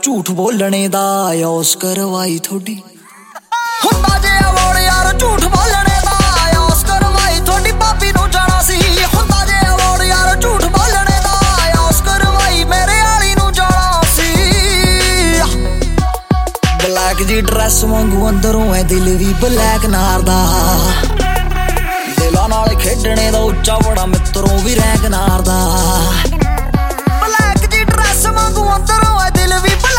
ਝੂਠ ਬੋਲਣੇ ਦਾ ਆਯੋਸ ਕਰਵਾਈ ਥੋਡੀ ਹੁੰਦਾ ਜੇ ਅਵੋੜ ਯਾਰ ਝੂਠ ਬੋਲਣੇ ਦਾ ਆਯੋਸ ਕਰਵਾਈ ਥੋਡੀ ਭਾਬੀ ਨੂੰ ਜਾਣਾ ਸੀ ਹੁੰਦਾ ਜੇ ਅਵੋੜ ਯਾਰ ਝੂਠ ਬੋਲਣੇ ਦਾ ਆਯੋਸ ਕਰਵਾਈ ਮੇਰੇ ਵਾਲੀ ਨੂੰ ਜਾਣਾ ਸੀ ਬਲੈਕ ਜੀ ਡਰੈਸ ਵਾਂਗੂ ਅੰਦਰੋਂ ਐ ਦਿਲ ਵੀ ਬਲੈਕ ਨਾਰ ਦਾ ਦਿਲਾਂ ਨਾਲ ਖੇਡਣੇ ਦਾ ਉੱਚਾ ਬੜਾ ਮਿੱਤਰੋਂ ਵੀ ਰੈਂਕ ਨਾਰ ਦਾ ਬਲੈਕ ਜੀ ਡਰੈਸ ਵਾਂਗੂ ਅੰਦਰੋਂ